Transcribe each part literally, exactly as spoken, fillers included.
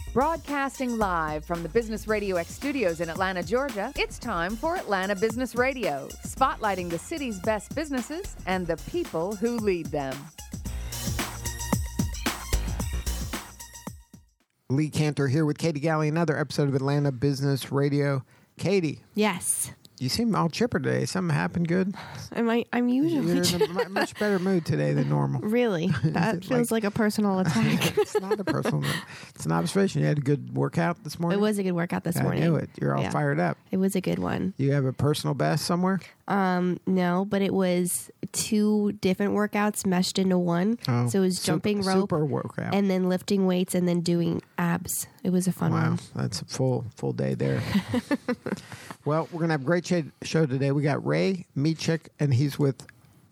Broadcasting live from the Business Radio X studios in Atlanta, Georgia, it's time for Atlanta Business Radio, spotlighting the city's best businesses and the people who lead them. Lee Cantor here with Katie Galley, another episode of Atlanta Business Radio. Katie. Yes. You seem all chipper today. Something happened good? Am I, I'm usually You're in a much better mood today than normal. Really? That feels like, like a personal attack. It's not a personal It's an observation. You had a good workout this morning? It was a good workout this I morning. I knew it. You're all yeah. fired up. It was a good one. You have a personal best somewhere? Um, no, but it was two different workouts meshed into one. Oh, so it was jumping super, rope super workout. and then lifting weights and then doing abs. It was a fun wow, one. That's a full full day there. Well, we're going to have a great show today. We got Ray Meachik, and he's with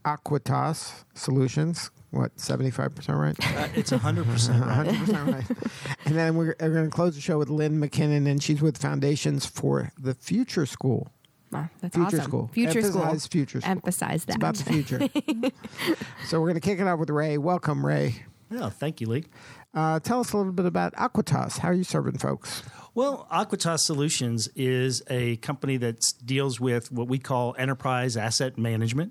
Aquitas Solutions. What, seventy-five percent right? Uh, it's one hundred percent right. one hundred percent right. And then we're, we're going to close the show with Lynn McKinnon, and she's with Foundations for the Future School. Wow, that's Future awesome. School. Future Emphasize School. Future School. Emphasize that. It's about the future. So we're going to kick it off with Ray. Welcome, Ray. Yeah, thank you, Lee. Uh, tell us a little bit about Aquitas. How are you serving folks? Well, Aquitas Solutions is a company that deals with what we call enterprise asset management,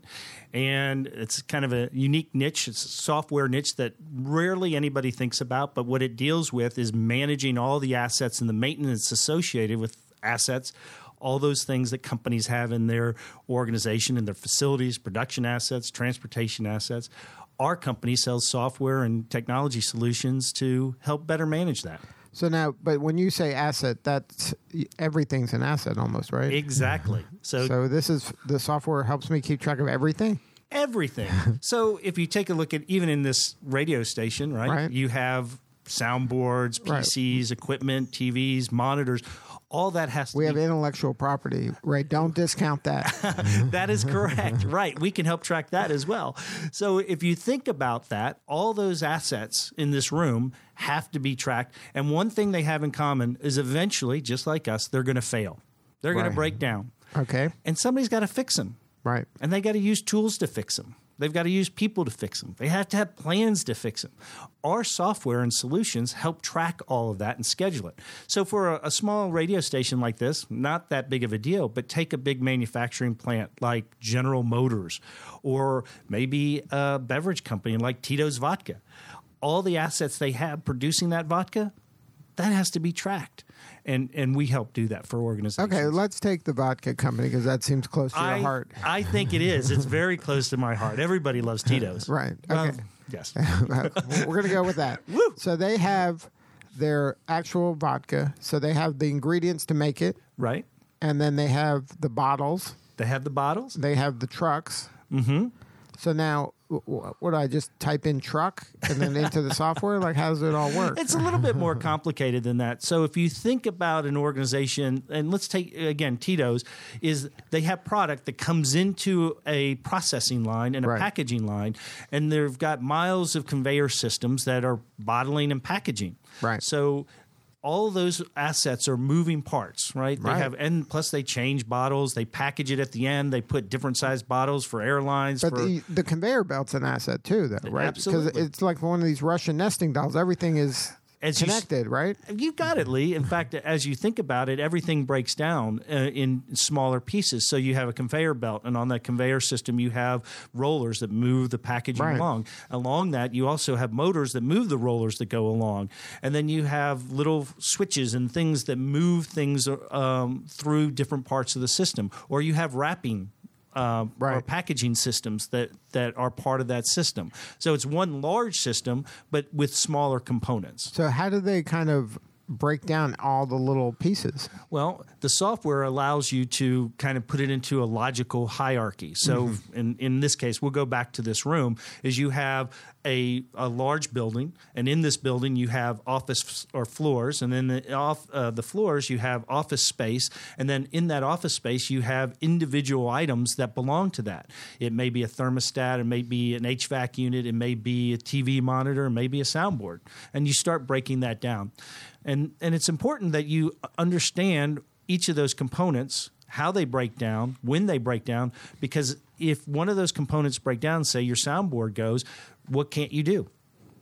and it's kind of a unique niche. It's a software niche that rarely anybody thinks about, but what it deals with is managing all the assets and the maintenance associated with assets, all those things that companies have in their organization, in their facilities, production assets, transportation assets. Our company sells software and technology solutions to help better manage that. So now, but when you say asset, that's everything's an asset almost, right? Exactly. So, so this is the software helps me keep track of everything? Everything. So if you take a look at even in this radio station, right, right. you have soundboards, P Cs, right. equipment, T Vs, monitors. All that has to we be... have intellectual property, right? Don't discount that. That is correct. Right. We can help track that as well. So if you think about that, all those assets in this room have to be tracked. And one thing they have in common is eventually, just like us, they're going to fail. They're right. going to break down. Okay. And somebody's got to fix them. Right. And they got to use tools to fix them. They've got to use people to fix them. They have to have plans to fix them. Our software and solutions help track all of that and schedule it. So for a, a small radio station like this, not that big of a deal, but take a big manufacturing plant like General Motors or maybe a beverage company like Tito's Vodka. All the assets they have producing that vodka, that has to be tracked. And and we help do that for organizations. Okay, let's take the vodka company because that seems close to I, your heart. I think it is. It's very close to my heart. Everybody loves Tito's. Right. Okay. Well, yes. We're going to go with that. Woo! So they have their actual vodka. So they have the ingredients to make it. Right. And then they have the bottles. They have the bottles. They have the trucks. Mm-hmm. So now, what do I just type in truck and then into the software? Like, how does it all work? It's a little bit more complicated than that. So if you think about an organization, and let's take, again, Tito's, is they have product that comes into a processing line and a right. packaging line, and they've got miles of conveyor systems that are bottling and packaging. Right. So all those assets are moving parts, right? They right. have, and plus they change bottles, they package it at the end, they put different sized bottles for airlines. But for, the, the conveyor belt's an asset too, though, right? Absolutely. Because it's like one of these Russian nesting dolls. Everything is As connected, you, right? You got it, Lee. In fact, as you think about it, everything breaks down uh, in smaller pieces. So you have a conveyor belt, and on that conveyor system, you have rollers that move the packaging right. along. Along that, you also have motors that move the rollers that go along. And then you have little switches and things that move things um, through different parts of the system. Or you have wrapping Uh, right. or packaging systems that, that are part of that system. So it's one large system, but with smaller components. So how do they kind of break down all the little pieces? Well, the software allows you to kind of put it into a logical hierarchy. So mm-hmm. in, in this case, we'll go back to this room, is you have a, a large building, and in this building you have office or floors, and then the, off, uh, the floors you have office space, and then in that office space you have individual items that belong to that. It may be a thermostat, it may be an H V A C unit, it may be a T V monitor, it may be a soundboard, and you start breaking that down. And and it's important that you understand each of those components, how they break down, when they break down, because if one of those components break down, say your soundboard goes, what can't you do?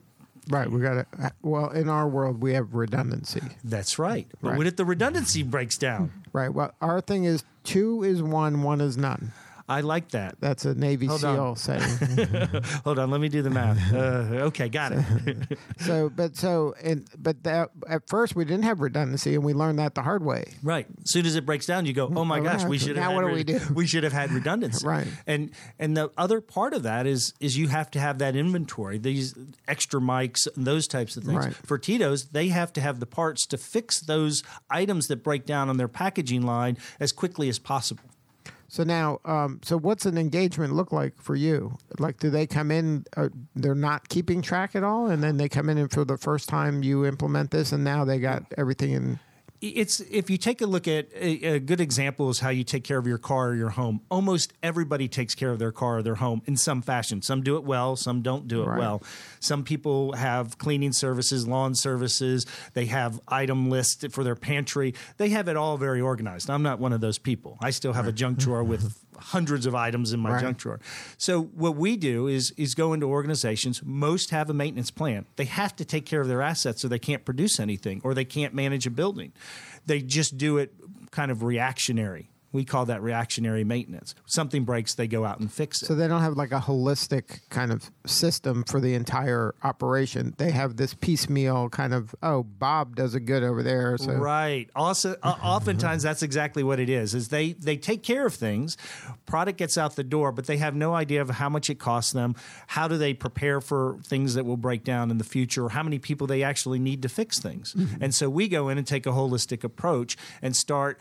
Right. We got to, well, in our world, we have redundancy. That's right. But Right. what if the redundancy breaks down? Right. Well, our thing is two is one, one is none. I like that. That's a Navy Hold SEAL on. saying. Hold on, let me do the math. Uh, okay, got it. So, but so, and but that at first we didn't have redundancy, and we learned that the hard way. Right. As soon as it breaks down, you go, "Oh my Oh, gosh, we now should have." what had do we do? We should have had redundancy. Right. And and the other part of that is is you have to have that inventory, these extra mics and those types of things. Right. For Tito's, they have to have the parts to fix those items that break down on their packaging line as quickly as possible. So now, um, so what's an engagement look like for you? Like, do they come in? Uh, they're not keeping track at all, and then they come in and for the first time you implement this, and now they got everything in. It's if you take a look at a, a good example is how you take care of your car or your home. Almost everybody takes care of their car or their home in some fashion. Some do it well, some don't do it Right. well. Some people have cleaning services, lawn services. They have item lists for their pantry. They have it all very organized. I'm not one of those people. I still have a junk drawer with hundreds of items in my Right. junk drawer. So what we do is is go into organizations. Most have a maintenance plan. They have to take care of their assets or they can't produce anything or they can't manage a building. They just do it kind of reactionary. We call that reactionary maintenance. Something breaks, they go out and fix it. So they don't have like a holistic kind of system for the entire operation. They have this piecemeal kind of, oh, Bob does it good over there. So Right. Also, uh, oftentimes that's exactly what it is. Is they they take care of things, product gets out the door, but they have no idea of how much it costs them. How do they prepare for things that will break down in the future, or how many people they actually need to fix things? And so we go in and take a holistic approach and start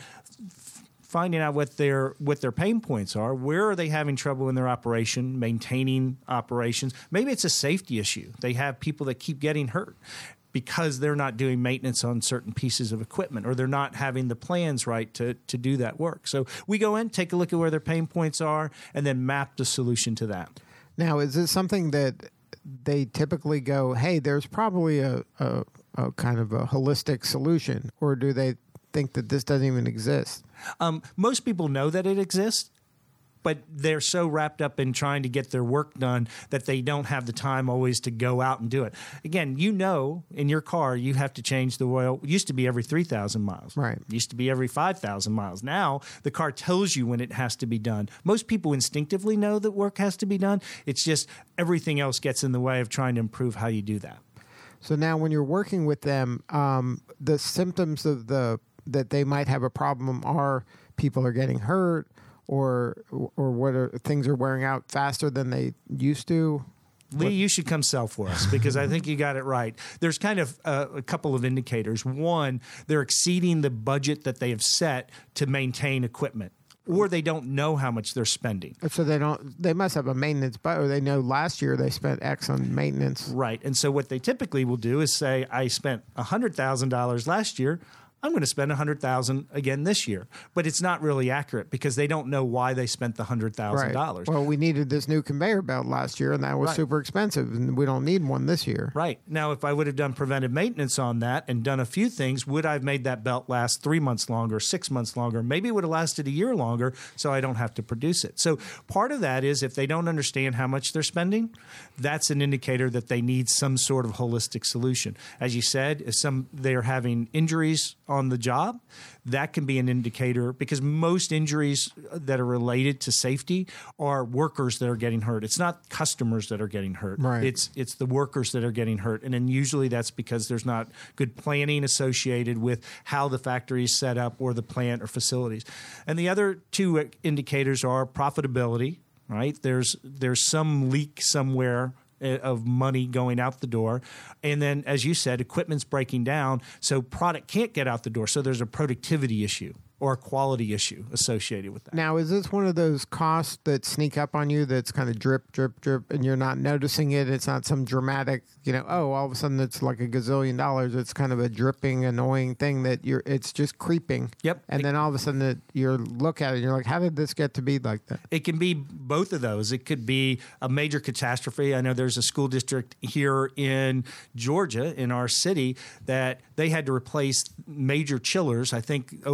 finding out what their what their pain points are. Where are they having trouble in their operation, maintaining operations? Maybe it's a safety issue. They have people that keep getting hurt because they're not doing maintenance on certain pieces of equipment, or they're not having the plans right to, to do that work. So we go in, take a look at where their pain points are, and then map the solution to that. now, is this something that they typically go, hey, there's probably a, a, a kind of a holistic solution, or do they think that this doesn't even exist? Um, most people know that it exists, but they're so wrapped up in trying to get their work done that they don't have the time always to go out and do it. Again, you know, in your car, you have to change the oil. It used to be every three thousand miles. Right. It used to be every five thousand miles. Now, the car tells you when it has to be done. Most people instinctively know that work has to be done. It's just everything else gets in the way of trying to improve how you do that. So now when you're working with them, um, the symptoms of the that they might have a problem are people are getting hurt, or or what are things are wearing out faster than they used to. Lee, you should come sell for us because I think you got it right. There's kind of uh, a couple of indicators. One, they're exceeding the budget that they have set to maintain equipment, or they don't know how much they're spending. So they don't. They must have a maintenance, but or they know last year they spent X on maintenance. Right. And so what they typically will do is say, I spent one hundred thousand dollars last year. I'm going to spend one hundred thousand dollars again this year. But it's not really accurate because they don't know why they spent the one hundred thousand dollars. Right. Well, we needed this new conveyor belt last year, and that was Right. super expensive, and we don't need one this year. Right. Now, if I would have done preventive maintenance on that and done a few things, would I have made that belt last three months longer, six months longer? Maybe it would have lasted a year longer, so I don't have to produce it. So part of that is if they don't understand how much they're spending, that's an indicator that they need some sort of holistic solution. As you said, if some they're having injuries on the job, that can be an indicator because most injuries that are related to safety are workers that are getting hurt. It's not customers that are getting hurt. Right. It's it's the workers that are getting hurt. And then usually that's because there's not good planning associated with how the factory is set up or the plant or facilities. And the other two indicators are profitability, right? There's there's some leak somewhere of money going out the door. And then, as you said, equipment's breaking down, so product can't get out the door. So there's a productivity issue or a quality issue associated with that. Now, is this one of those costs that sneak up on you that's kind of drip, drip, drip, and you're not noticing it? It's not some dramatic, you know, oh, all of a sudden it's like a gazillion dollars. It's kind of a dripping, annoying thing that you're, it's just creeping. Yep. And then all of a sudden it, you look at it and you're like, how did this get to be like that? It can be both of those. It could be a major catastrophe. I know there's a school district here in Georgia, in our city, that they had to replace major chillers. I think overall it was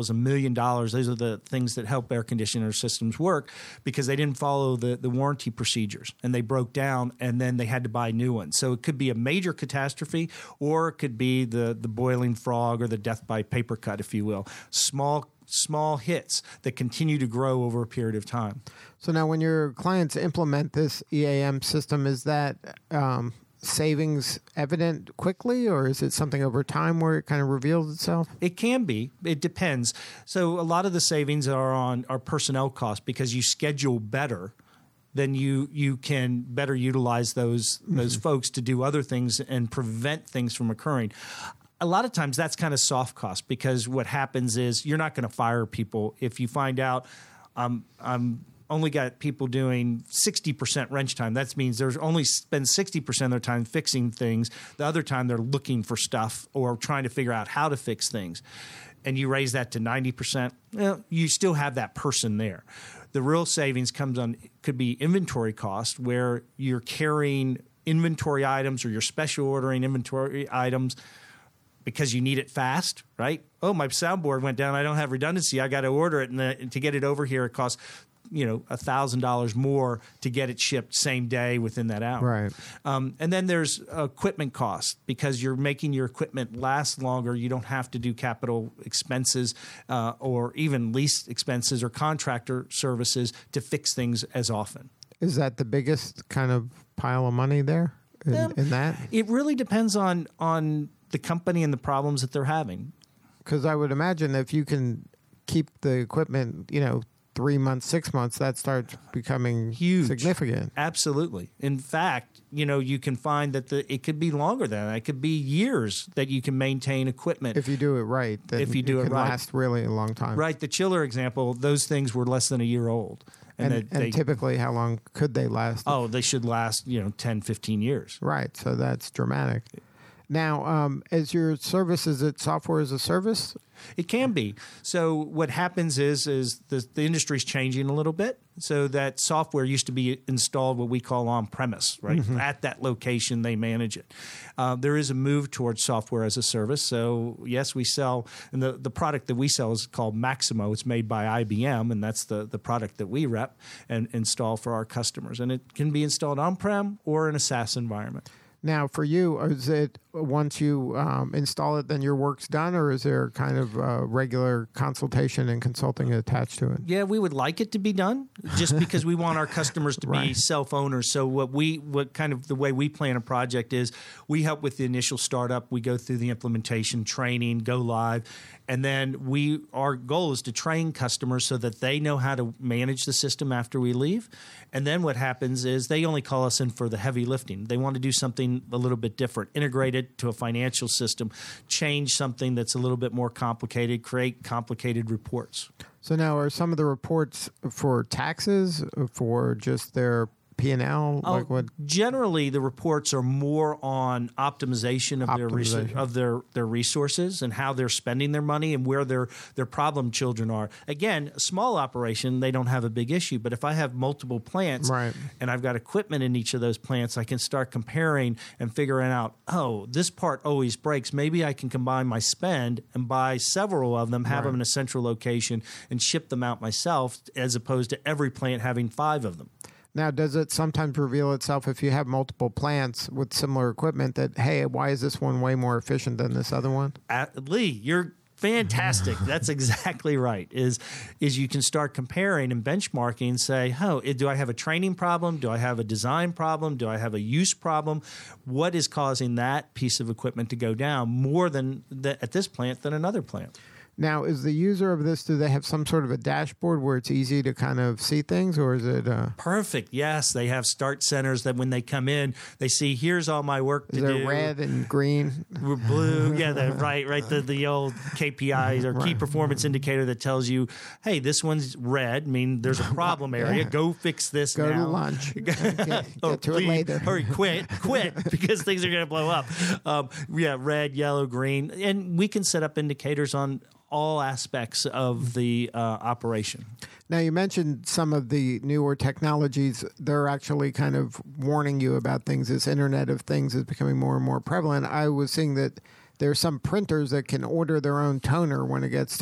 a million dollars. Those are the things that help air conditioner systems work because they didn't follow the, the warranty procedures and they broke down and then they had to buy new ones. So it could be a major catastrophe or it could be the, the boiling frog or the death by paper cut, if you will. Small small hits that continue to grow over a period of time. So now when your clients implement this E A M system, is that um, savings evident quickly, or is it something over time where it kind of reveals itself? It can be. It depends. So a lot of the savings are on our personnel costs because you schedule better. Then you you can better utilize those those mm-hmm. folks to do other things and prevent things from occurring. A lot of times that's kind of soft cost because what happens is you're not going to fire people if you find out um, I'm only got people doing sixty percent wrench time. That means there's only spend sixty percent of their time fixing things. The other time they're looking for stuff or trying to figure out how to fix things. And you raise that to ninety percent, well, you still have that person there. The real savings comes on could be inventory cost where you're carrying inventory items or you're special ordering inventory items because you need it fast, right? Oh, my soundboard went down. I don't have redundancy. I got to order it, and, the, and to get it over here, it costs you know a thousand dollars more to get it shipped same day within that hour. Right. Um, and then there's equipment costs because you're making your equipment last longer. You don't have to do capital expenses uh, or even lease expenses or contractor services to fix things as often. Is that the biggest kind of pile of money there in, um, in that? It really depends on on the company and the problems that they're having. Because I would imagine if you can keep the equipment, you know, three months, six months, that starts becoming huge, significant. Absolutely. In fact, you know, you can find that the it could be longer than that. It could be years that you can maintain equipment if you do it right. Then if you do it, it can right, last really a long time. Right. The chiller example; those things were less than a year old, and, and, and they, typically, how long could they last? Oh, they should last, you know, ten, fifteen years. Right. So that's dramatic. Now, um, as your service, is it software as a service? It can be. So what happens is is the, the industry is changing a little bit. So that software used to be installed what we call on premise, right? Mm-hmm. At that location, they manage it. Uh, there is a move towards software as a service. So yes, we sell, and the, the product that we sell is called Maximo. It's made by I B M, and that's the, the product that we rep and install for our customers. And it can be installed on-prem or in a SaaS environment. Now, for you, is it once you um, install it, then your work's done, or is there kind of uh, regular consultation and consulting attached to it? Yeah, we would like it to be done, just because we want our customers to right. be self-owners. So what we, what kind of the way we plan a project is, we help with the initial startup. We go through the implementation, training, go live, and then we our goal is to train customers so that they know how to manage the system after we leave. And then what happens is they only call us in for the heavy lifting. They want to do something a little bit different, integrate it to a financial system, change something that's a little bit more complicated, create complicated reports. So now, are some of the reports for taxes, for just their P and L? Oh, like what? Generally, the reports are more on optimization of Optimization. their res- of their, their resources and how they're spending their money and where their their problem children are. Again, a small operation, they don't have a big issue. But if I have multiple plants right. and I've got equipment in each of those plants, I can start comparing and figuring out, oh, this part always breaks. Maybe I can combine my spend and buy several of them, have right. them in a central location, and ship them out myself, as opposed to every plant having five of them. Now, does it sometimes reveal itself if you have multiple plants with similar equipment that, hey, why is this one way more efficient than this other one? Uh, Lee, you're fantastic. That's exactly right. Is is you can start comparing and benchmarking and say, oh, do I have a training problem? Do I have a design problem? Do I have a use problem? What is causing that piece of equipment to go down more than the, at this plant than another plant? Now, is the user of this, do they have some sort of a dashboard where it's easy to kind of see things, or is it? Uh, Perfect. Yes, they have start centers that when they come in, they see, here's all my work to is there do. red and green? Blue. Yeah, the, right, right. The, the old K P Is or key right. performance indicator that tells you, hey, this one's red. I mean, there's a problem area. Yeah. Go fix this Go now. to lunch. get get oh, to please, it later. Hurry, quit, quit, because things are going to blow up. Um, yeah, red, yellow, green. And we can set up indicators on all aspects of the uh, operation. Now, you mentioned some of the newer technologies. They're actually kind of warning you about things. This Internet of Things is becoming more and more prevalent. I was seeing that there are some printers that can order their own toner when it gets to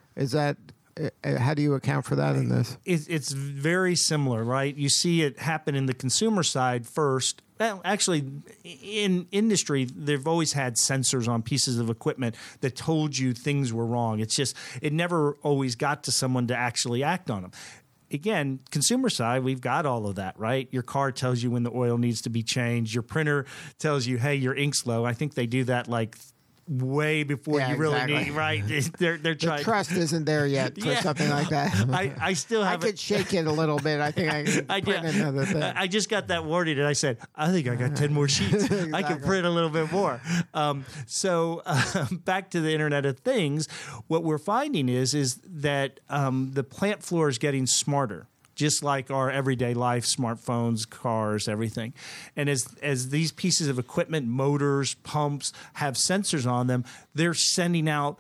Is that uh, how do you account for that in this? It, it's very similar, right? You see it happen in the consumer side first. Well, actually, in industry, they've always had sensors on pieces of equipment that told you things were wrong. It's just it never always got to someone to actually act on them. Again, consumer side, we've got all of that, right? Your car tells you when the oil needs to be changed. Your printer tells you, hey, your ink's low. I think they do that like way before Yeah, you really exactly. need, right? They're they're The trying. trust isn't there yet for Yeah. something like that. I, I still I have could shake it a little bit. I think I could I print did. another thing. I just got that warning, and I said, I think I got ten more sheets. I can print a little bit more. Um, so uh, back to the Internet of Things, what we're finding is is that um, the plant floor is getting smarter, just like our everyday life, smartphones, cars, everything. And as as these pieces of equipment, motors, pumps, have sensors on them, they're sending out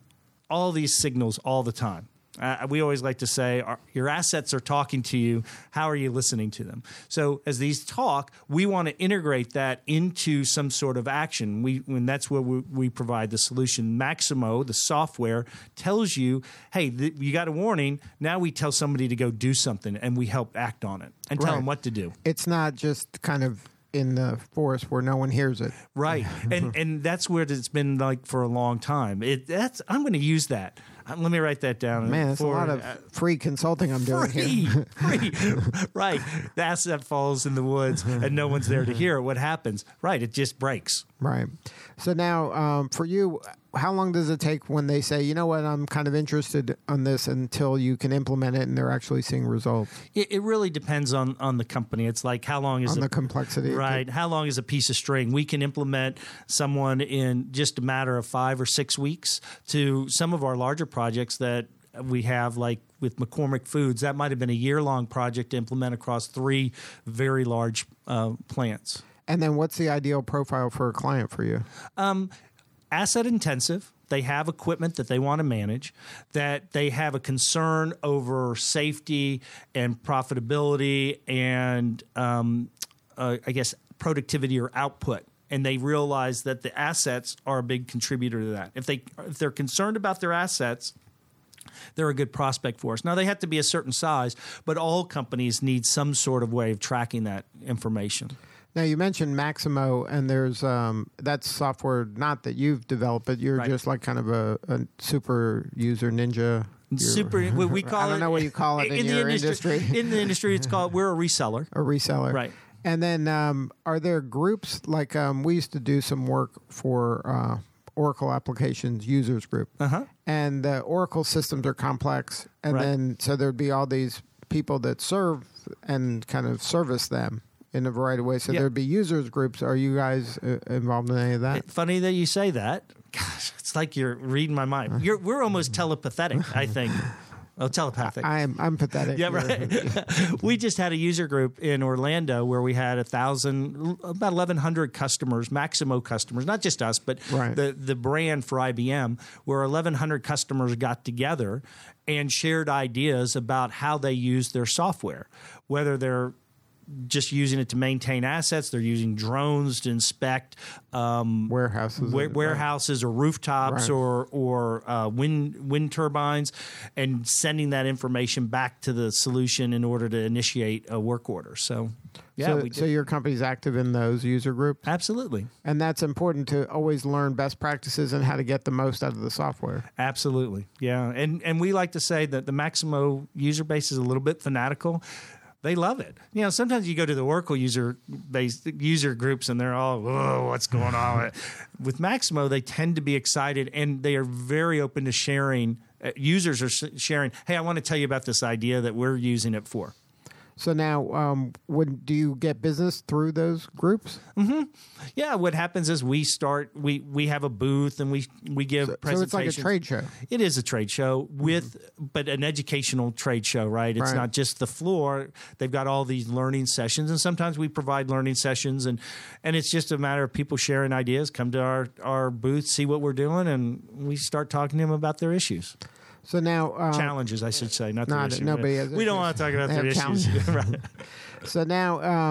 all these signals all the time. Uh, we always like to say, our, your assets are talking to you. How are you listening to them? So as these talk, we want to integrate that into some sort of action. We, when that's where we, we provide the solution. Maximo, the software, tells you, hey, th- you got a warning. Now we tell somebody to go do something, and we help act on it and tell Right. them what to do. It's not just kind of in the forest where no one hears it. Right, and and that's where it's been like for a long time. It that's I'm going to use that. Uh, Let me write that down. Man, it's a for, lot of uh, free consulting I'm doing free, here. free. Right. The asset falls in the woods and no one's there to hear it. What happens? Right. It just breaks. Right. So now, um, for you, how long does it take when they say, you know what, I'm kind of interested on this until you can implement it and they're actually seeing results It, it really depends on, on the company. It's like how long is on it? the complexity? of Right. it? How long is a piece of string? We can implement someone in just a matter of five or six weeks to some of our larger projects that we have, like with McCormick Foods. That might have been a year-long project to implement across three very large uh, plants. And then what's the ideal profile for a client for you? Um, asset intensive. They have equipment that they want to manage, that they have a concern over safety and profitability and, um, uh, I guess, productivity or output. And they realize that the assets are a big contributor to that. If they if they're concerned about their assets, they're a good prospect for us. Now, they have to be a certain size, but all companies need some sort of way of tracking that information. Now, you mentioned Maximo, and there's um, that's software not that you've developed, but you're Right. just like kind of a, a super user ninja. You're- Super, what we call I don't it. know what you call it in, the your industry. industry. In the industry, it's called, we're a reseller. A reseller. Right. And then um, are there groups, like um, we used to do some work for uh, Oracle Applications Users Group. Uh-huh. And the Oracle systems are complex. And Right. then so there'd be all these people that serve and kind of service them in a variety of ways. So Yep. there'd be users groups. Are you guys uh, involved in any of that? Funny that you say that. Gosh, it's like you're reading my mind. You're, we're almost telepathetic, I think. Oh, telepathic. I'm I'm pathetic. Yeah, right. We just had a user group in Orlando where we had a thousand, about eleven hundred customers, Maximo customers, not just us, but Right. the the brand for I B M, where eleven hundred customers got together and shared ideas about how they use their software, whether they're just using it to maintain assets, they're using drones to inspect um, Warehouses. wa- warehouses or rooftops Right. or or uh, wind wind turbines, and sending that information back to the solution in order to initiate a work order. So, yeah, so, we so did. your company's active in those user groups? Absolutely, And that's important to always learn best practices and how to get the most out of the software. absolutely, yeah. And and we like to say that the Maximo user base is a little bit fanatical. They love it. You know, sometimes you go to the Oracle user base user groups and they're all, whoa, what's going on? With Maximo, they tend to be excited and they are very open to sharing. Uh, users are sh- sharing, hey, I want to tell you about this idea that we're using it for. So now, um, when do you get business through those groups? Yeah, what happens is we start, we we have a booth and we we give So, so presentations. it's like a trade show. It is a trade show with, but an educational trade show, right? It's Right. not just the floor. They've got all these learning sessions, and sometimes we provide learning sessions, and and it's just a matter of people sharing ideas. Come to our our booth, see what we're doing, and we start talking to them about their issues, So now, um, challenges, I should say, not, not- their issues. nobody has We don't issues. want to talk about They their have issues. Right. so now, um,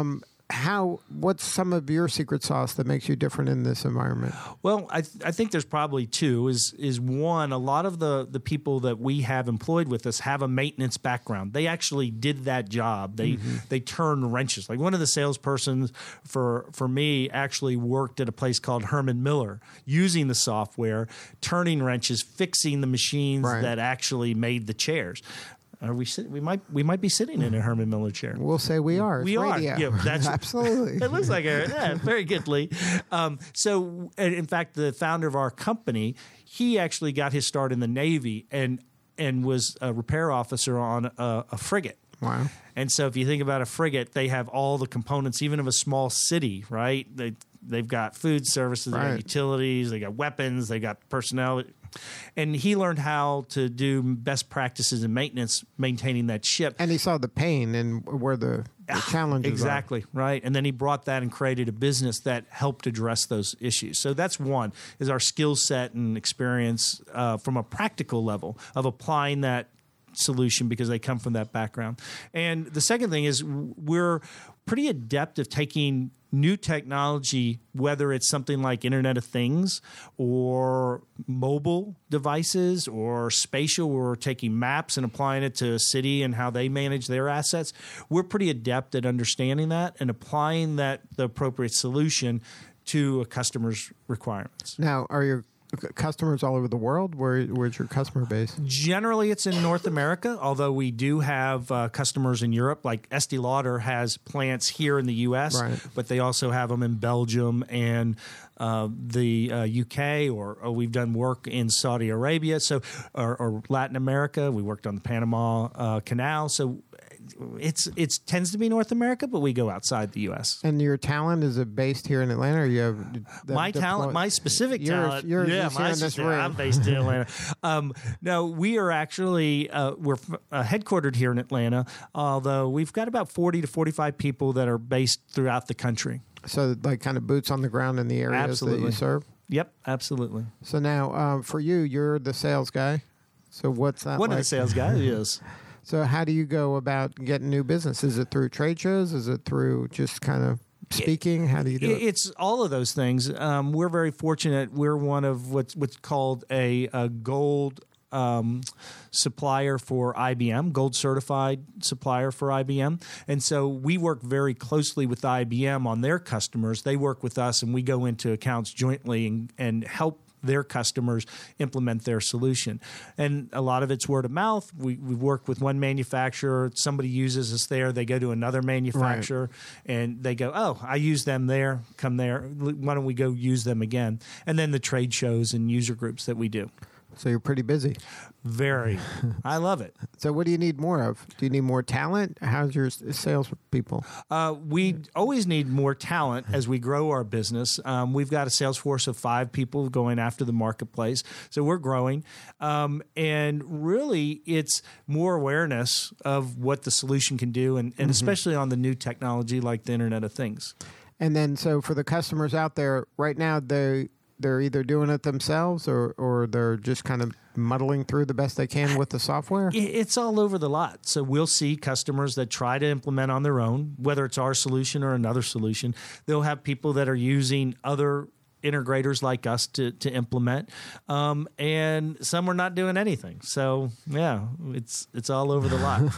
how? What's some of your secret sauce that makes you different in this environment? Well, I, th- I think there's probably two. Is is one, a lot of the, the people that we have employed with us have a maintenance background. They actually did that job. They mm-hmm. they turn wrenches. Like one of the salespersons for for me actually worked at a place called Herman Miller, using the software, turning wrenches, fixing the machines right. that actually made the chairs. Are we sit- we might we might be sitting in a Herman Miller chair. We'll say we are. It's we radio. are. Yeah, that's absolutely. It looks like a yeah, very good, Lee. Um, so, and in fact, the founder of our company, he actually got his start in the Navy and and was a repair officer on a, a frigate. Wow. And so, if you think about a frigate, they have all the components, even of a small city, right? They they've got food services, right. they got utilities, they got weapons, they got personnel. And he learned how to do best practices in maintenance, maintaining that ship. And he saw the pain and where the, the challenges exactly, are. right. And then he brought that and created a business that helped address those issues. So that's one, is our skill set and experience uh, from a practical level of applying that solution because they come from that background. And the second thing is we're pretty adept of taking new technology, whether it's something like Internet of Things or mobile devices or spatial, where we're taking maps and applying it to a city and how they manage their assets. We're pretty adept at understanding that and applying that the appropriate solution to a customer's requirements. Now, are your customers all over the world? Where, where's your customer base? Generally, it's in North America, although we do have uh, customers in Europe. Like Estee Lauder has plants here in the U S, right. but they also have them in Belgium and uh, the uh, U K, or, or we've done work in Saudi Arabia, so or, or Latin America. We worked on the Panama uh, Canal, so it's it's tends to be North America, but we go outside the U S. And your talent, is it based here in Atlanta, or you have the, my the talent, deploy- my specific yours, talent? yours yeah, is my here in this specific, room. I'm based in Atlanta. um, no, we are actually uh, we're uh, headquartered here in Atlanta, although we've got about forty to forty-five people that are based throughout the country. So, like, kind of boots on the ground in the areas Absolutely. that you serve. Yep, absolutely. So now, um, for you, you're the sales guy. So what's that One like? of the sales guys is. So how do you go about getting new business? Is it through trade shows? Is it through just kind of speaking? How do you do it? It's all of those things. Um, we're very fortunate. We're one of what's what's called a, a gold um, supplier for I B M, gold certified supplier for I B M. And so we work very closely with I B M on their customers. They work with us, and we go into accounts jointly and, and help their customers implement their solution. And a lot of it's word of mouth. We we work with one manufacturer. Somebody uses us there. They go to another manufacturer, right. and they go, oh, I use them there. Come there. Why don't we go use them again? And then the trade shows and user groups that we do. So you're pretty busy. Very. I love it. So what do you need more of? Do you need more talent? How's your sales people? Uh, we always need more talent as we grow our business. Um, we've got a sales force of five people going after the marketplace. So we're growing. Um, and really, it's more awareness of what the solution can do, and, and mm-hmm. especially on the new technology like the Internet of Things. And then so for the customers out there, right now, they... they're either doing it themselves or, or they're just kind of muddling through the best they can with the software? It's all over the lot. So we'll see customers that try to implement on their own, whether it's our solution or another solution. They'll have people that are using other integrators like us to, to implement, um, and some are not doing anything. So, yeah, it's it's all over the lot.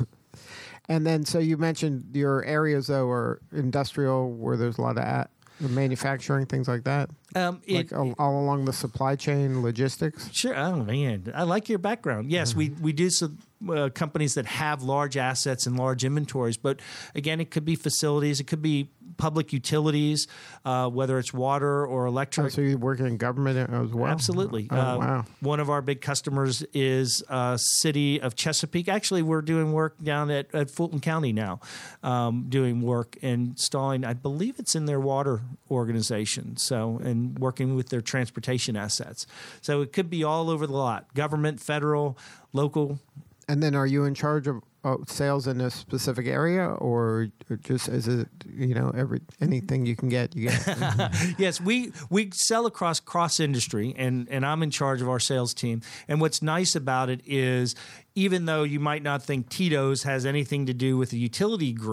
And then, so you mentioned your areas, though, are industrial, where there's a lot of at, manufacturing, things like that? Um, like it, all, all along the supply chain, logistics? Sure. Oh, man. I like your background. Yes, we, we do some uh, companies that have large assets and large inventories. But, again, it could be facilities. It could be public utilities, uh, whether it's water or electric. Oh, so you're working in government as well? Absolutely. Oh, uh, wow. One of our big customers is uh, City of Chesapeake. Actually, we're doing work down at, at Fulton County now, um, doing work installing, I believe it's in their water organization, so and working with their transportation assets. So it could be all over the lot, government, federal, local. And then are you in charge of uh, sales in a specific area, or just is it, you know, every anything you can get, you get? Yes, we we sell across cross industry, and, and I'm in charge of our sales team. And what's nice about it is, even though you might not think Tito's has anything to do with the utility group,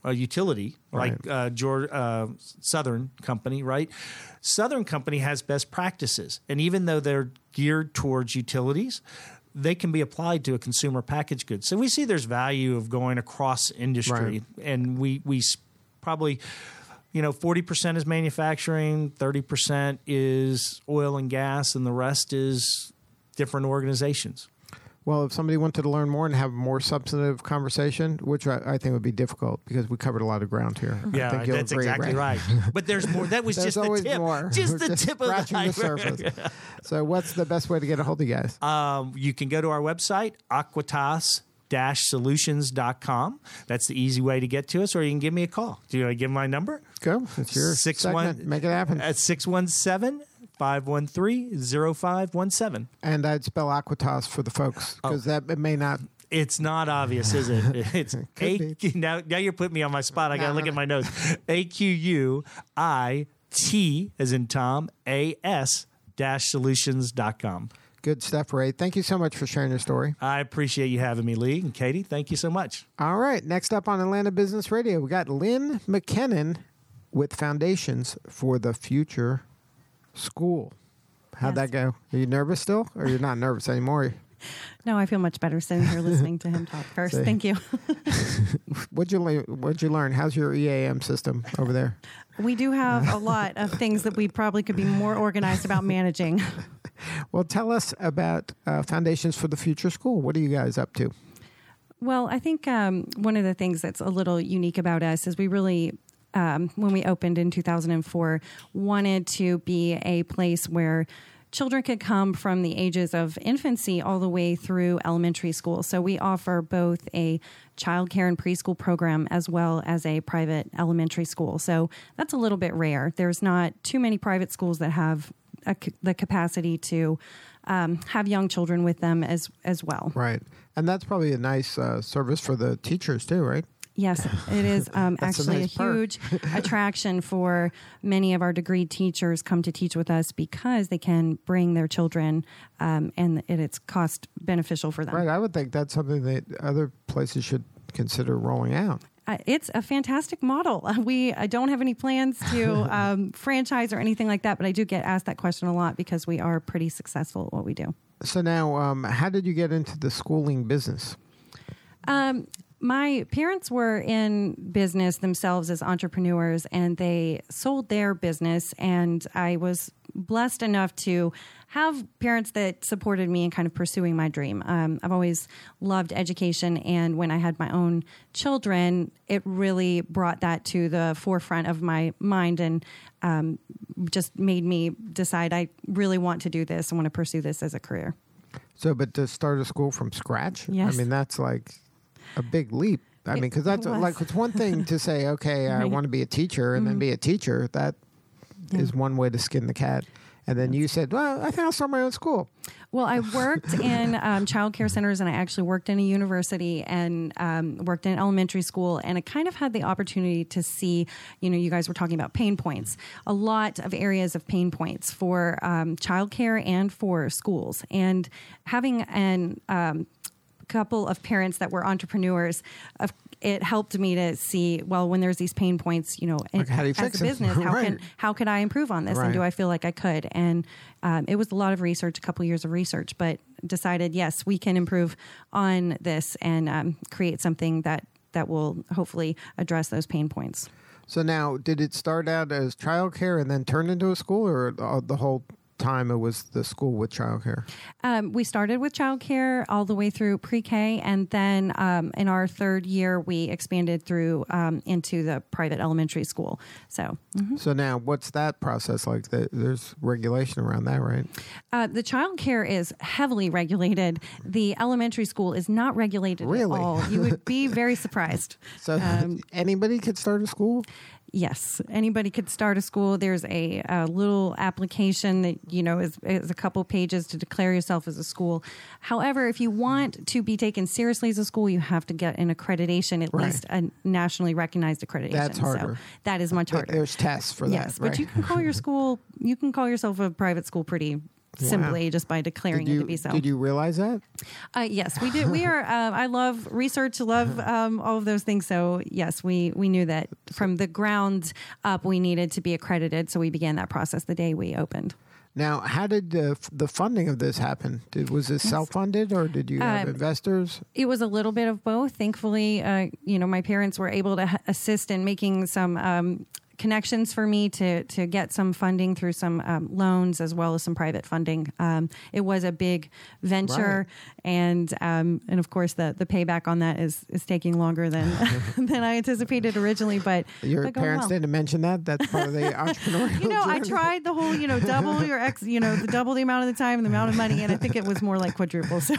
a utility Right. like uh, Georgia, uh, Southern Company, right? Southern Company has best practices. And even though they're geared towards utilities, they can be applied to a consumer packaged good. So we see there's value of going across industry. Right. And we, we s- probably, you know, forty percent is manufacturing, thirty percent is oil and gas, and the rest is different organizations. Well, if somebody wanted to learn more and have a more substantive conversation, which I, I think would be difficult because we covered a lot of ground here. I Yeah, think you'll that's agree, exactly right. But there's more. That was There's just the always tip. more. Just We're the just tip of the scratching the iceberg. surface. So what's the best way to get a hold of you guys? Um, you can go to our website, Aquitas solutions dot com. That's the easy way to get to us, or you can give me a call. Do you want to give my number? Go. It's your Six segment. one- Make it happen. At six one seven, five one three, zero five one seven. And I'd spell Aquitas for the folks because that it may not. It's not obvious, is it? It's Could A, now. Now you're putting me on my spot. I got to No, look no, at my notes. A Q U I T as in Tom A S dash solutions dot com. Good stuff, Ray. Thank you so much for sharing your story. I appreciate you having me, Lee and Katie. Thank you so much. All right. Next up on Atlanta Business Radio, we got Lynn McKinnon with Foundations for the Future School. How'd Yes. that go? Are you nervous still, or you're not nervous anymore? No, I feel much better sitting here listening to him talk first. See. Thank you. What'd you le- What'd you learn? How's your E A M system over there? We do have a lot of things that we probably could be more organized about managing. Well, tell us about uh, Foundations for the Future School. What are you guys up to? Well, I think um, one of the things that's a little unique about us is we really, um, when we opened in two thousand four, wanted to be a place where children could come from the ages of infancy all the way through elementary school. So we offer both a child care and preschool program as well as a private elementary school. So that's a little bit rare. There's not too many private schools that have a, the capacity to um, have young children with them as as well. Right. And that's probably a nice uh, service for the teachers too, right? Yes, it is um, That's a actually a, nice perk. huge attraction for many of our degreed teachers come to teach with us because they can bring their children um, and it, it's cost beneficial for them. Right. I would think that's something that other places should consider rolling out. Uh, it's a fantastic model. Uh, we I don't have any plans to um, franchise or anything like that, but I do get asked that question a lot because we are pretty successful at what we do. So now, um, how did you get into the schooling business? Um, my parents were in business themselves as entrepreneurs, and they sold their business. And I was blessed enough to have parents that supported me in kind of pursuing my dream. Um, I've always loved education, and when I had my own children, it really brought that to the forefront of my mind and um, just made me decide I really want to do this. I want to pursue this as a career. So, but to start a school from scratch? Yes. I mean, that's like a big leap. I It mean, because that's was. like, it's one thing to say, okay, I Right. want to be a teacher and then be a teacher. That is one way to skin the cat. And then you said, well, I think I'll start my own school. Well, I worked in um, child care centers, and I actually worked in a university and um, worked in elementary school. And I kind of had the opportunity to see, you know, you guys were talking about pain points, a lot of areas of pain points for um, child care and for schools. And having an um, couple of parents that were entrepreneurs, of it helped me to see, well, when there's these pain points, you know, Like, how do you as fix a it? business, how Right. can how could I improve on this, Right. and do I feel like I could? And um, it was a lot of research, a couple years of research, but decided, yes, we can improve on this and um, create something that that will hopefully address those pain points. So now, did it start out as childcare and then turn into a school, or uh, the whole time it was the school with childcare? Um, we started with childcare all the way through pre-K, and then um, in our third year, we expanded through um, into the private elementary school. So, mhm. So now, what's that process like? There- There's regulation around that, right? uh, the childcare is heavily regulated. The elementary school is not regulated Really? at all. You would be very surprised. So Um, anybody could start a school? Yes, anybody could start a school. There's a, a little application that, you know, is, is a couple pages to declare yourself as a school. However, if you want to be taken seriously as a school, you have to get an accreditation, at Right. least a nationally recognized accreditation. That's harder. So that is much There- harder. There's tests for that. Yes, but right? you can call your school, you can call yourself a private school pretty simply just by declaring Did you, it to be so. Did you realize that? Uh, yes, we do. We are. Uh, I love research. Love um, all of those things. So yes, we we knew that from the ground up we needed to be accredited. So we began that process the day we opened. Now, how did uh, f- the funding of this happen? Did, was this self-funded, or did you have Um, investors? It was a little bit of both. Thankfully, uh, you know, my parents were able to h- assist in making some um, connections for me to to get some funding through some um, loans as well as some private funding. Um, it was a big venture, Right. and um, and of course the the payback on that is is taking longer than than I anticipated originally. But Your but going parents well. didn't mention that? That's part of the entrepreneurial You know, I journey. tried the whole, you know, double your ex, you know, the double the amount of the time and the amount of money, and I think it was more like quadruple. So,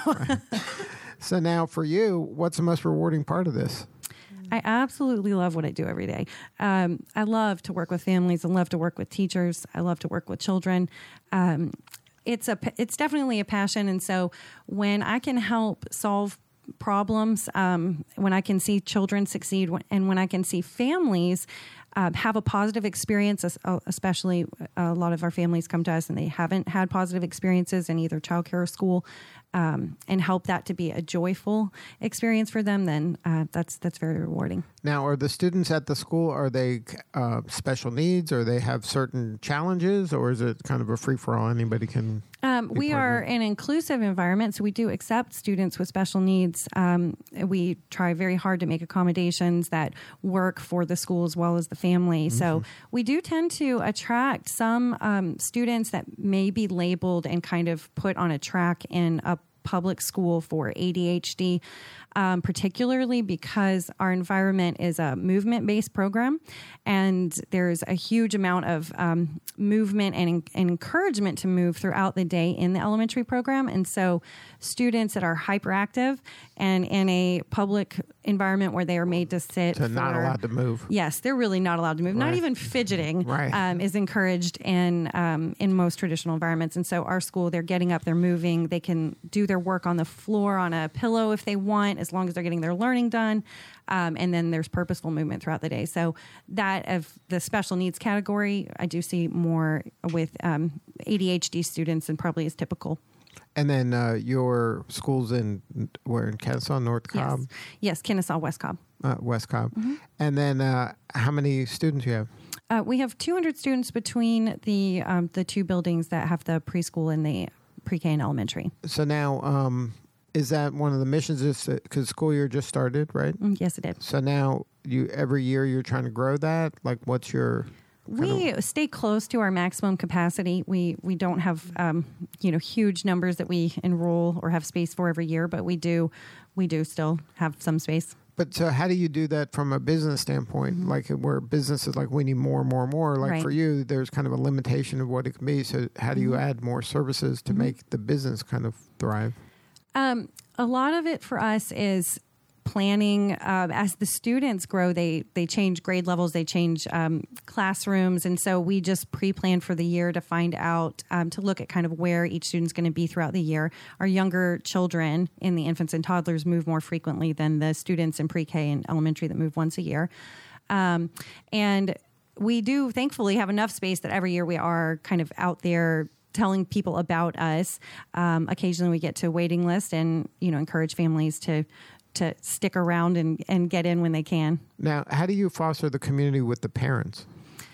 So now for you, what's the most rewarding part of this? I absolutely love what I do every day. Um, I love to work with families. I love to work with teachers. I love to work with children. Um, it's a, it's definitely a passion, and so when I can help solve problems, um, when I can see children succeed, and when I can see families uh, have a positive experience, especially a lot of our families come to us and they haven't had positive experiences in either childcare or school, um, and help that to be a joyful experience for them, then uh, that's that's very rewarding. Now, are the students at the school, are they uh, special needs, or they have certain challenges, or is it kind of a free-for-all? Anybody can Um, be we part of are it? an inclusive environment, so we do accept students with special needs. Um, we try very hard to make accommodations that work for the school as well as the family. Mm-hmm. So we do tend to attract some um, students that may be labeled and kind of put on a track in a public school for A D H D, um, particularly because our environment is a movement-based program, and there's a huge amount of um, movement and, and encouragement to move throughout the day in the elementary program. And so students that are hyperactive and in a public environment where they are made to sit So not for- allowed to move. Yes, they're really not allowed to move. Not Right. even fidgeting Right. um, is encouraged in um, in most traditional environments. And so our school, they're getting up, they're moving, they can do their work on the floor on a pillow if they want, as long as they're getting their learning done. Um, and then there's purposeful movement throughout the day. So that of the special needs category, I do see more with um, A D H D students than probably is typical. And then uh, your schools in, where in Kennesaw, North Cobb, Yes, yes, Kennesaw, West Cobb. uh, West Cobb. Mm-hmm. And then uh, how many students you have? Uh, we have two hundred students between the um, the two buildings that have the preschool and the pre-K and elementary. So now, um, is that one of the missions? Because school year just started, right? Mm, Yes, it did. So now you every year you're trying to grow that. Like, what's your? We stay close to our maximum capacity. We we don't have um, you know huge numbers that we enroll or have space for every year, but we do we do still have some space. But so how do you do that from a business standpoint? Mm-hmm. Like where business is like we need more and more and more. Like Right. for you, there's kind of a limitation of what it can be. So how do you Mm-hmm. add more services to make the business kind of thrive? Um, a lot of it for us is planning. Uh, as the students grow, they they change grade levels, they change um, classrooms, and so we just pre-plan for the year to find out um, to look at kind of where each student's going to be throughout the year. Our younger children in the infants and toddlers move more frequently than the students in pre-K and elementary that move once a year, um, and we do thankfully have enough space that every year we are kind of out there telling people about us. Um, occasionally we get to a waiting list and, you know, encourage families to to stick around and, and get in when they can. Now, how do you foster the community with the parents?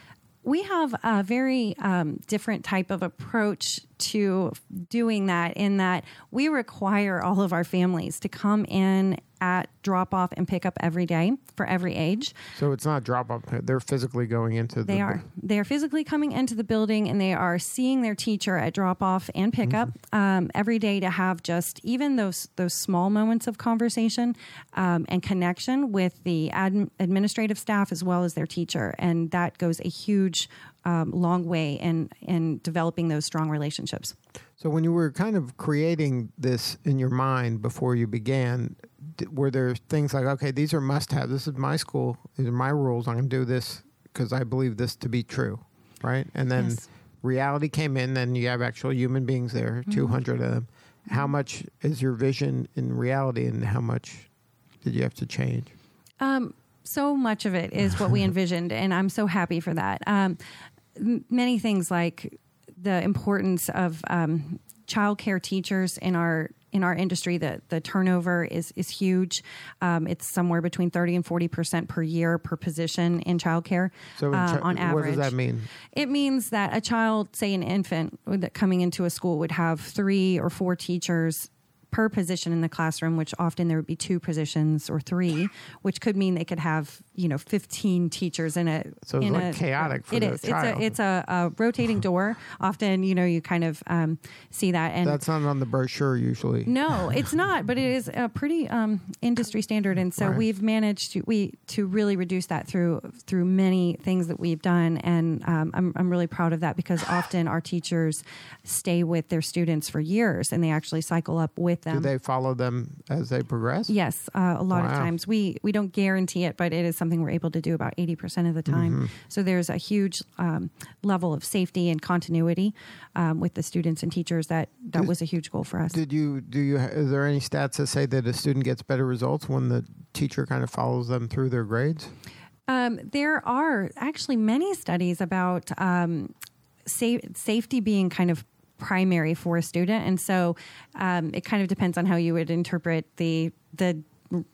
We have a very um, different type of approach to doing that, in that we require all of our families to come in at drop off and pick up every day for every age. So it's not drop off; they're physically going into. They the, are. They are physically coming into the building, and they are seeing their teacher at drop off and pickup Mm-hmm. um, every day to have just even those those small moments of conversation um, and connection with the ad- administrative staff as well as their teacher, and that goes a huge, um, long way in in developing those strong relationships. So when you were kind of creating this in your mind before you began, d- were there things like, okay, these are must-have. This is my school. These are my rules. I'm going to do this because I believe this to be true, right? And then Yes. reality came in, and you have actual human beings there, two hundred of them. How much is your vision in reality, and how much did you have to change? Um, so much of it is what we envisioned, and I'm so happy for that. Um, m- many things like the importance of um, childcare teachers in our in our industry. The the turnover is is huge. Um, it's somewhere between thirty and forty percent per year per position in childcare. So in um, chi- on average, what does that mean? It means that a child, say an infant, that coming into a school would have three or four teachers per position in the classroom, which often there would be two positions or three, which could mean they could have, you know, fifteen teachers in a. So it's in like a, chaotic for it the is. child. It's a it's a, a rotating door. Often, you know, you kind of um, see that, and That's not on the brochure usually. no, it's not, but it is a pretty um, industry standard, and so Right. we've managed to we to really reduce that through through many things that we've done, and um, I'm I'm really proud of that because often our teachers stay with their students for years, and they actually cycle up with them. Do they follow them as they progress? Yes, uh, a lot Wow. of times we we don't guarantee it, but it is something we're able to do about eighty percent of the time. Mm-hmm. So there's a huge um, level of safety and continuity um, with the students and teachers. That that Did- was a huge goal for us. Did you do you? Is there any stats that say that a student gets better results when the teacher kind of follows them through their grades? Um, there are actually many studies about um, sa- safety being kind of primary for a student, and so um, it kind of depends on how you would interpret the the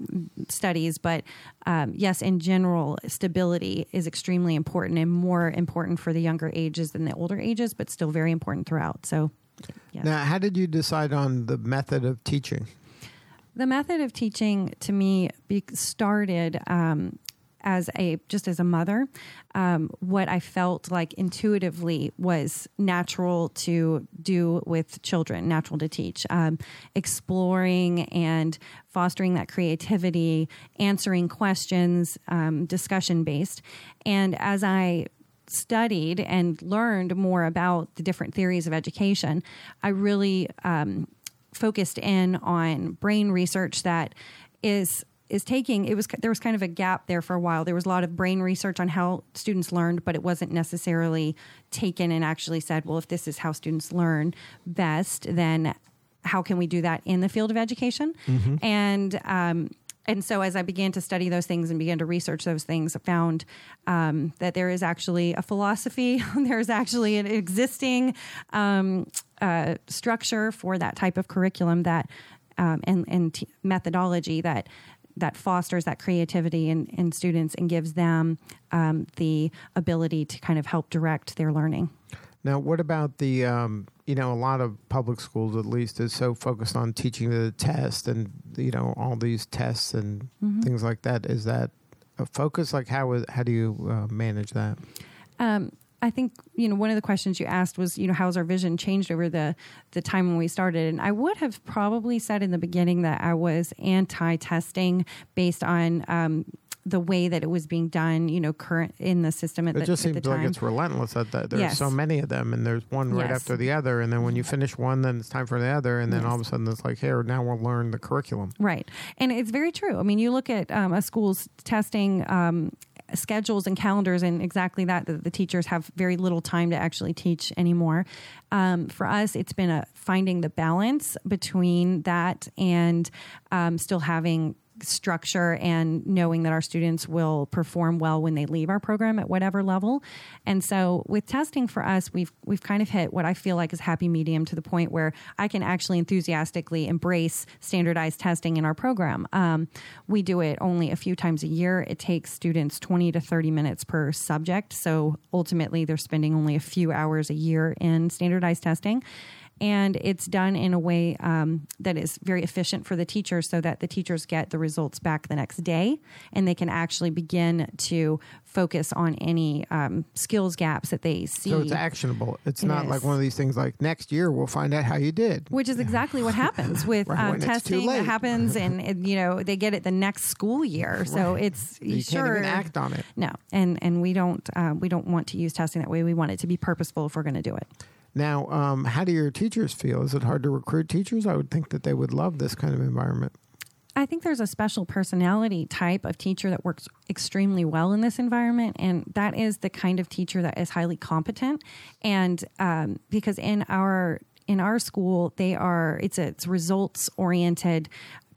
studies. But um, yes, in general, stability is extremely important and more important for the younger ages than the older ages, but still very important throughout. So, yes. Now, how did you decide on the method of teaching? The method of teaching to me be- started um, as a just as a mother. Um, what I felt like intuitively was natural to do with children, natural to teach, um, exploring and fostering that creativity, answering questions, um, discussion based. And as I studied and learned more about the different theories of education, I really um, focused in on brain research that is is taking it was there was kind of a gap there for a while. There was a lot of brain research on how students learned, but it wasn't necessarily taken and actually said, well, if this is how students learn best, then how can we do that in the field of education? Mm-hmm. And um, and so as I began to study those things and began to research those things, I found um, that there is actually a philosophy. There's actually an existing um, uh, structure for that type of curriculum that um, and, and t- methodology that that fosters that creativity in, in students and gives them um, the ability to kind of help direct their learning. Now, what about the, um, you know, a lot of public schools, at least, is so focused on teaching the test and, you know, all these tests and mm-hmm. things like that. Is that a focus? Like, how is, how do you uh, manage that? Um, I think, you know, one of the questions you asked was, you know, how's our vision changed over the, the time when we started? And I would have probably said in the beginning that I was anti-testing based on um, the way that it was being done, you know, current in the system at it the, just at seems the like time. it's relentless at that. There's Yes. so many of them, and there's one right Yes. after the other. And then when you finish one, then it's time for the other. And then Yes. all of a sudden it's like, here, now we'll learn the curriculum. Right. And it's very true. I mean, you look at um, a school's testing um, schedules and calendars, and exactly that, the, the teachers have very little time to actually teach anymore. Um, for us, it's been a finding the balance between that and um, still having structure and knowing that our students will perform well when they leave our program at whatever level. And so with testing for us, we've we've kind of hit what I feel like is happy medium to the point where I can actually enthusiastically embrace standardized testing in our program. Um, we do it only a few times a year. It takes students twenty to thirty minutes per subject. So ultimately they're spending only a few hours a year in standardized testing. And it's done in a way um, that is very efficient for the teachers so that the teachers get the results back the next day and they can actually begin to focus on any um, skills gaps that they see. So it's actionable. It's It not is. like one of these things like next year we'll find out how you did. Which is exactly what happens with Right, um, when it's too testing. late. It happens, and it, you know they get it the next school year. So Right. it's You sure can't even act on it. No, and and we don't uh, we don't want to use testing that way. We want it to be purposeful if we're going to do it. Now, um, how do your teachers feel? Is it hard to recruit teachers? I would think that they would love this kind of environment. I think there's a special personality type of teacher that works extremely well in this environment, and that is the kind of teacher that is highly competent. And um, because in our in our school, they are it's a it's results oriented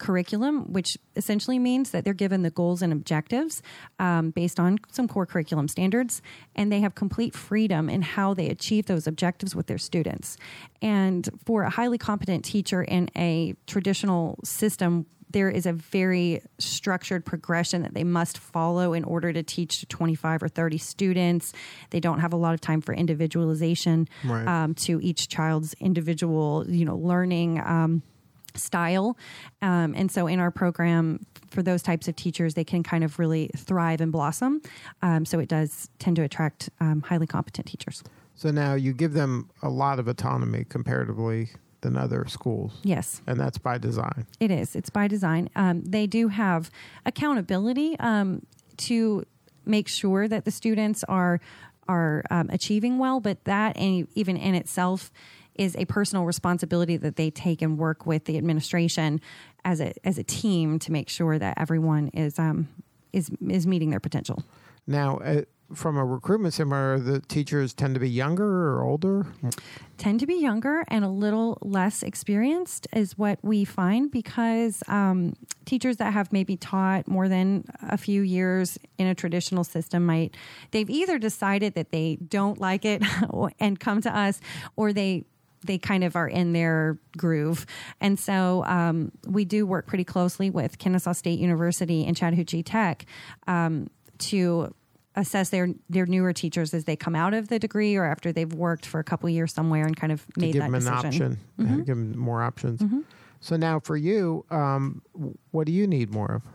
curriculum, which essentially means that they're given the goals and objectives um, based on some core curriculum standards, and they have complete freedom in how they achieve those objectives with their students. And for a highly competent teacher in a traditional system, there is a very structured progression that they must follow in order to teach to twenty-five or thirty students. They don't have a lot of time for individualization Right. um, to each child's individual, you know, learning um, style. Um, and so in our program, for those types of teachers, they can kind of really thrive and blossom. Um, so it does tend to attract um, highly competent teachers. So now you give them a lot of autonomy comparatively than other schools. Yes. And that's by design. It is. It's by design. Um, they do have accountability um, to make sure that the students are are um, achieving well, but that and even in itself is a personal responsibility that they take and work with the administration as a as a team to make sure that everyone is um, is is meeting their potential. Now, uh, from a recruitment seminar, the teachers tend to be younger or older? Tend to be younger and a little less experienced is what we find, because um, teachers that have maybe taught more than a few years in a traditional system might, they've either decided that they don't like it and come to us, or they they kind of are in their groove. And so um, we do work pretty closely with Kennesaw State University and Chattahoochee Tech um, to assess their their newer teachers as they come out of the degree or after they've worked for a couple of years somewhere and kind of To made give that them an decision. option, Mm-hmm. give them more options. So now for you, um, what do you need more of?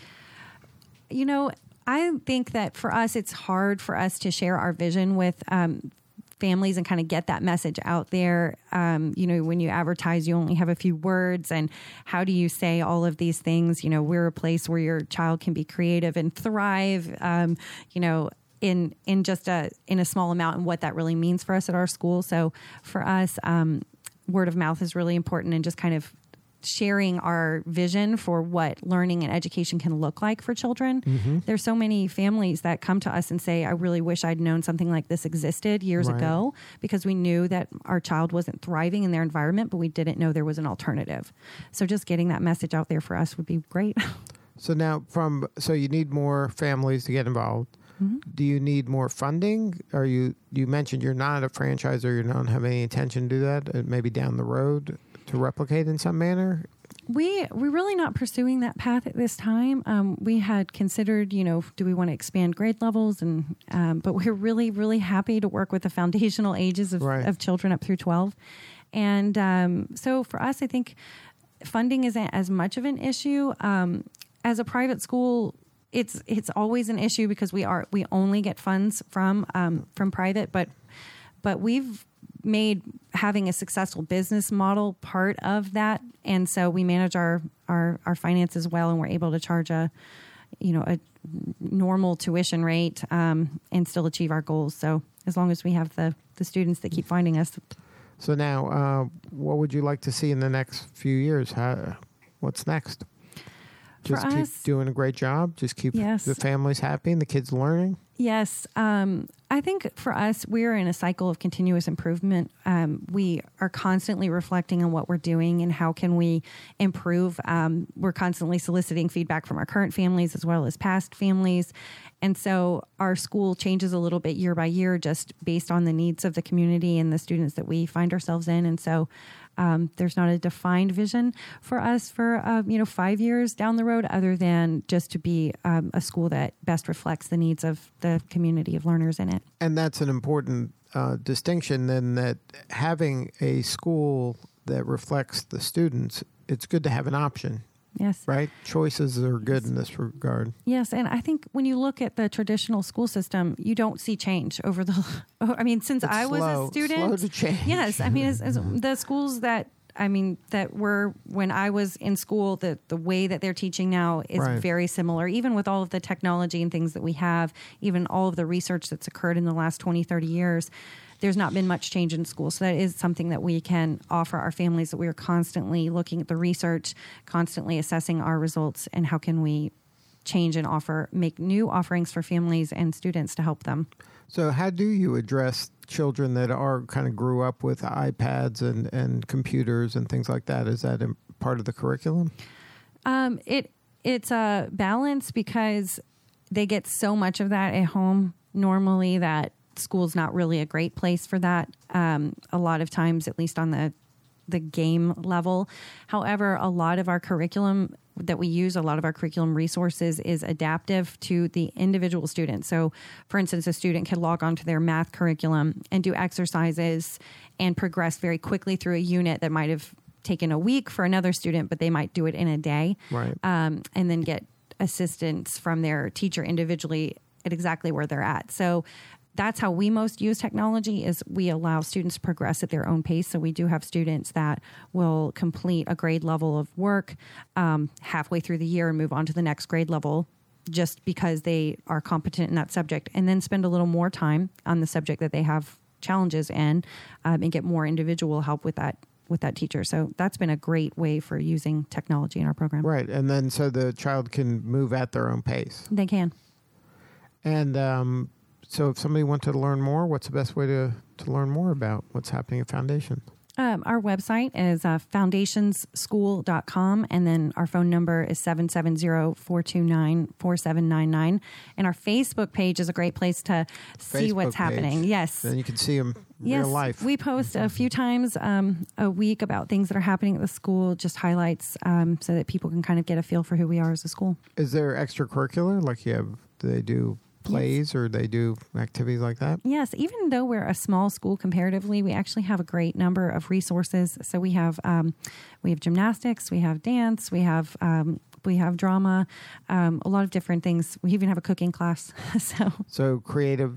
You know, I think that for us, it's hard for us to share our vision with um, families and kind of get that message out there. Um, you know, when you advertise, you only have a few words, and how do you say all of these things? You know, we're a place where your child can be creative and thrive. Um, you know, in in just a in a small amount, and what that really means for us at our school. So for us, um, word of mouth is really important, and just kind of sharing our vision for what learning and education can look like for children. Mm-hmm. There's so many families that come to us and say, I really wish I'd known something like this existed years Right. ago, because we knew that our child wasn't thriving in their environment, but we didn't know there was an alternative. So just getting that message out there for us would be great. So now from, so you need more families to get involved. Mm-hmm. Do you need more funding? Are you, you mentioned you're not a franchisor, you don't have any intention to do that, uh, maybe down the road to replicate in some manner? We we're really not pursuing that path at this time. Um, we had considered, you know, do we want to expand grade levels, and um, but we're really really happy to work with the foundational ages of, Right. of children up through twelve, and um, so for us, I think funding isn't as much of an issue. Um, as a private school, it's it's always an issue because we are we only get funds from um, from private, but but we've made having a successful business model part of that, and so we manage our, our our finances well, and we're able to charge a you know a normal tuition rate um, and still achieve our goals. So as long as we have the the students that keep finding us. So now, uh, what would you like to see in the next few years? How, what's next? Just For keep us- doing a great job. Just keep Yes. the families happy and the kids learning. Yes. Um, I think for us, we're in a cycle of continuous improvement. Um, we are constantly reflecting on what we're doing and how can we improve. Um, we're constantly soliciting feedback from our current families as well as past families. And so our school changes a little bit year by year just based on the needs of the community and the students that we find ourselves in. And so um, there's not a defined vision for us for, uh, you know, five years down the road, other than just to be um, a school that best reflects the needs of the community of learners in it. And that's an important uh, distinction then, that having a school that reflects the students, it's good to have an option, Yes. right? Choices are good in this regard. Yes, and I think when you look at the traditional school system, you don't see change over the. I mean, since It's I was slow, a student, slow to change. Yes, I mean, as, as the schools that I mean that were when I was in school, the the way that they're teaching now is Right. very similar. Even with all of the technology and things that we have, even all of the research that's occurred in the last twenty, thirty years. There's not been much change in school. So that is something that we can offer our families, that we are constantly looking at the research, constantly assessing our results, and how can we change and offer, make new offerings for families and students to help them. So how do you address children that are kind of grew up with iPads and, and computers and things like that? Is that a part of the curriculum? Um, it it's a balance because they get so much of that at home normally that school's not really a great place for that. Um, a lot of times, at least on the the game level. However, a lot of our curriculum that we use, a lot of our curriculum resources is adaptive to the individual student. So, for instance, a student can log on to their math curriculum and do exercises and progress very quickly through a unit that might have taken a week for another student, but they might do it in a day. Right. Um, and then get assistance from their teacher individually at exactly where they're at. So that's how we most use technology is we allow students to progress at their own pace. So we do have students that will complete a grade level of work um, halfway through the year and move on to the next grade level just because they are competent in that subject, and then spend a little more time on the subject that they have challenges in um, and get more individual help with that with that teacher. So that's been a great way for using technology in our program. Right. And then so the child can move at their own pace. They can. And um, so if somebody wanted to learn more, what's the best way to, to learn more about what's happening at Foundation? Um, our website is uh, foundations school dot com, and then our phone number is seven seven zero, four two nine, four seven nine nine. And our Facebook page is a great place to see Facebook what's happening. page. Yes. Then you can see them in Yes, real life. we post a few times um, a week about things that are happening at the school, just highlights um, so that people can kind of get a feel for who we are as a school. Is there extracurricular? Like you have, do they do plays or they do activities like that? Yes, even though we're a small school comparatively, we actually have a great number of resources. So we have um, we have gymnastics, we have dance, we have um, we have drama, um, a lot of different things. We even have a cooking class. so So creative.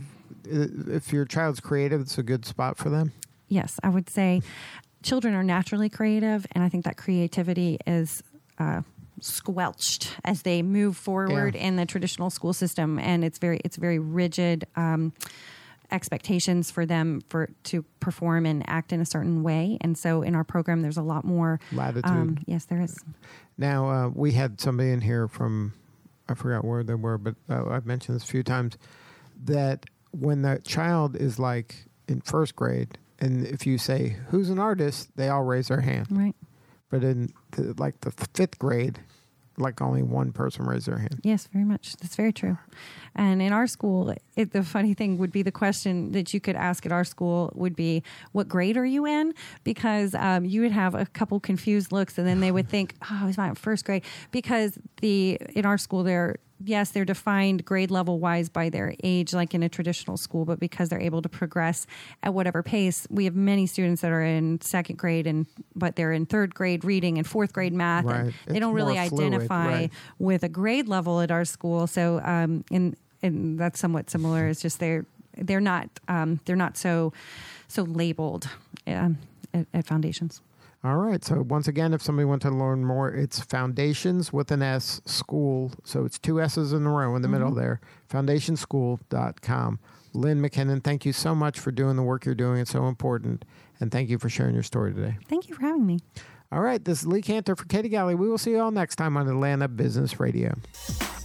If your child's creative, it's a good spot for them. yes, I would say children are naturally creative, and I think that creativity is uh, squelched as they move forward Yeah. in the traditional school system, and it's very it's very rigid um, expectations for them for to perform and act in a certain way. And so in our program, there's a lot more Latitude. Um, yes, there is. Now, uh, we had somebody in here from, I forgot where they were, but uh, I've mentioned this a few times, that when the child is like in first grade, and if you say, who's an artist, they all raise their hand. Right. But in the, like the fifth grade, like only one person raised their hand. Yes, very much. That's very true. And in our school, it, the funny thing would be the question that you could ask at our school would be, what grade are you in? Because um, you would have a couple confused looks, and then they would think, oh, I was in first grade. Because the in our school, they're yes, they're defined grade level wise by their age, like in a traditional school, but because they're able to progress at whatever pace, we have many students that are in second grade, and but they're in third grade reading and fourth grade math. Right. And It's they don't really more fluid, identify right. with a grade level at our school. So, um, in, and that's somewhat similar. It's just they're they're not um, they're not so so labeled um, at, at Foundations. All right. So once again, if somebody wants to learn more, it's Foundations with an S School. So it's two S's in a row in the mm-hmm. middle there. foundation school dot com. Lynn McKinnon, thank you so much for doing the work you're doing. It's so important. And thank you for sharing your story today. Thank you for having me. All right. This is Lee Cantor for Katie Galley. We will see you all next time on Atlanta Business Radio.